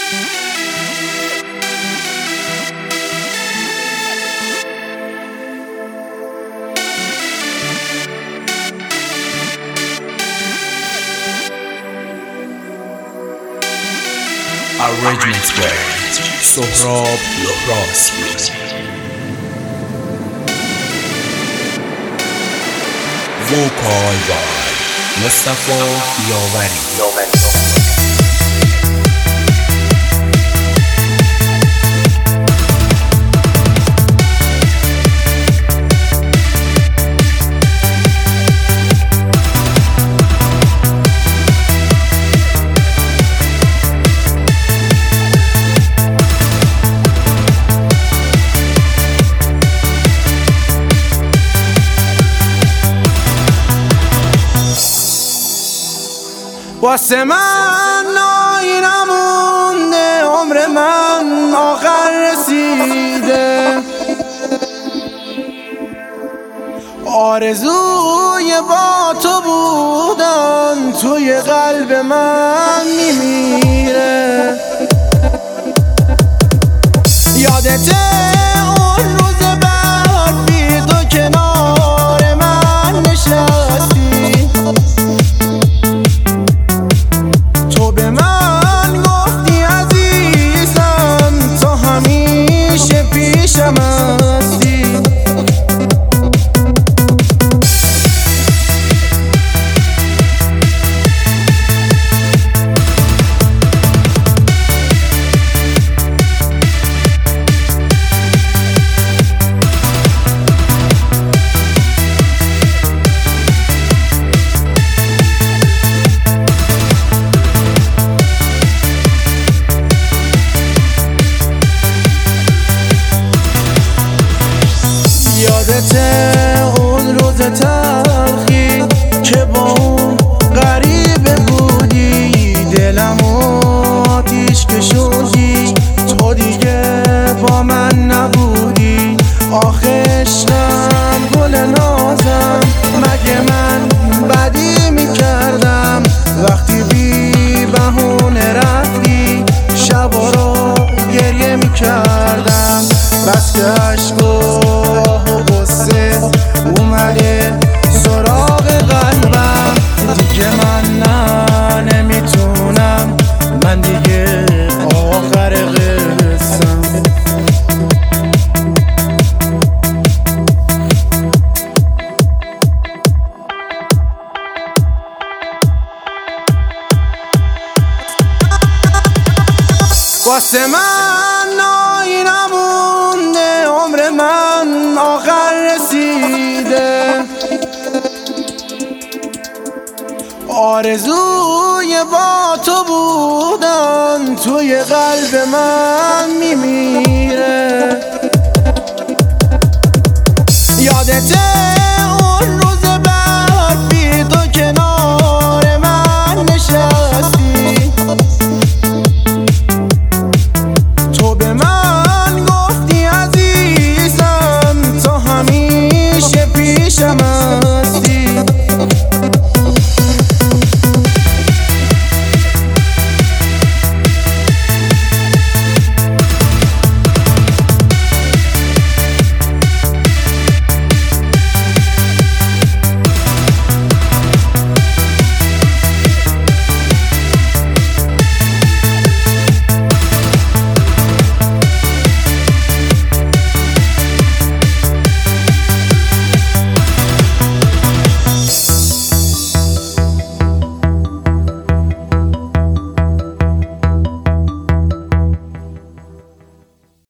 Arrangements by Sohrab Lohrasi. Vocal by Mustafa Yavari. واسه من نایی نمونده، عمر من آخر رسیده، آرزوی با تو بودن توی قلب من میمیره. یادته اون روز بعد بی تو کنار من نشستی، تو به من گفتی عزیزم تو همیشه پیشم هستی. یادته اون روز تلخی که با اون غریبه بودی، دلمو آتیش کشوندی، تو دیگه با من نبودی. آخه عشقم گل نازم، مگه من بدی میکردم وقتی بی بهونه رفتی، شبا رو گریه میکردم. بس که عشق اومده سراغ قلبم، دیگه من نمیتونم، من دیگه آخر قصم. واسه من نایی نمونده، عمر من آخر رسیده، آرزوی با تو بودن توی قلب من میمیره.